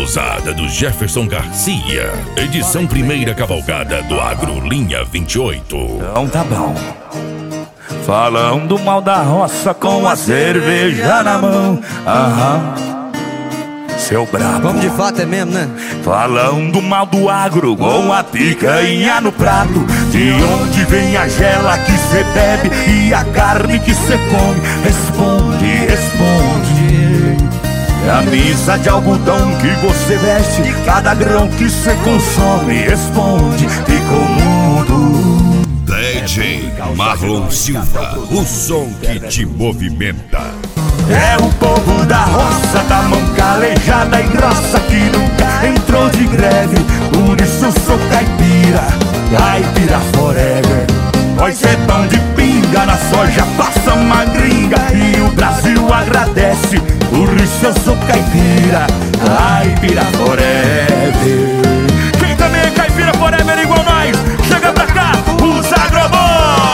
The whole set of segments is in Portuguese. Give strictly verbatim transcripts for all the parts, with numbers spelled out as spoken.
Pousada do Jefferson Garcia. Edição primeira cavalgada do Agro Linha vinte e oito. Então tá bom. Falando mal da roça com a cerveja na mão. Aham. Seu brabo. Como de fato é mesmo, né? Falando mal do agro com a picanha no prato. De onde vem a gela que cê bebe e a carne que cê come? Responde, responde. Camisa de algodão que você veste, cada grão que cê consome. Responde, ficou mudo. D J Marlon Silva, o som que te movimenta. É o povo da roça, da mão calejada e grossa, que nunca entrou de greve. Por isso eu sou caipira, caipira forever. Nós é pão de pinga, na soja passa uma gringa e o Brasil agradece. Por isso eu sou caipira, caipira forever. Quem também é caipira forever igual nós, chega pra cá, os agrobom.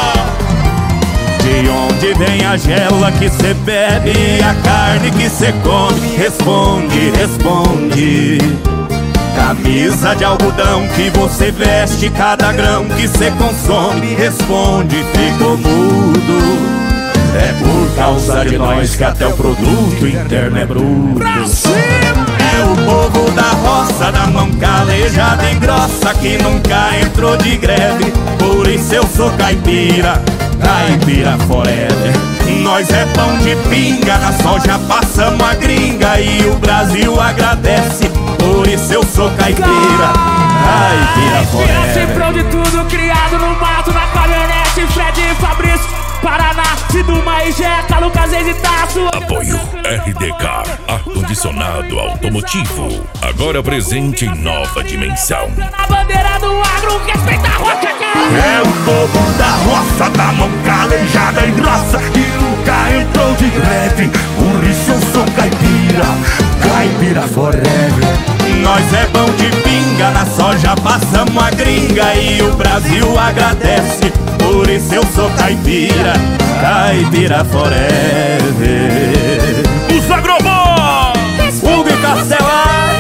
De onde vem a gela que cê bebe e a carne que cê come? Responde, responde. Camisa de algodão que você veste, cada grão que cê consome. Responde, ficou mudo. É por causa de nós que até o produto interno é bruto. É o povo da roça, da mão calejada e grossa, que nunca entrou de greve. Por isso eu sou caipira, caipira forever. Nós é pão de pinga, na soja passamos a gringa e o Brasil agradece. Por isso eu sou caipira, caipira forever. Cifrão de tudo, criado no mato, na caminhonete, Fred e Fabrício, Paraná, Siduma e Jeca, Lucas e Taço. Apoio R D Car, ar-condicionado automotivo. Agora presente em nova dimensão. A bandeira do agro, respeita a roça, é o povo da roça, da mão calejada e grossa, que nunca entrou de greve. Por isso eu sou caipira, caipira forever. Nós é pão de pinga, na soja passamos a gringa e o Brasil agradece. Por isso eu sou caipira, caipira forever. Os agrobom, Hugo e Castelar,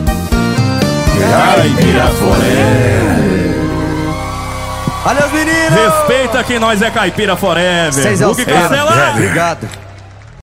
caipira forever. Valeu, meninos! Respeita que nós é caipira forever. Vocês é Hugo e Castelar. Obrigado.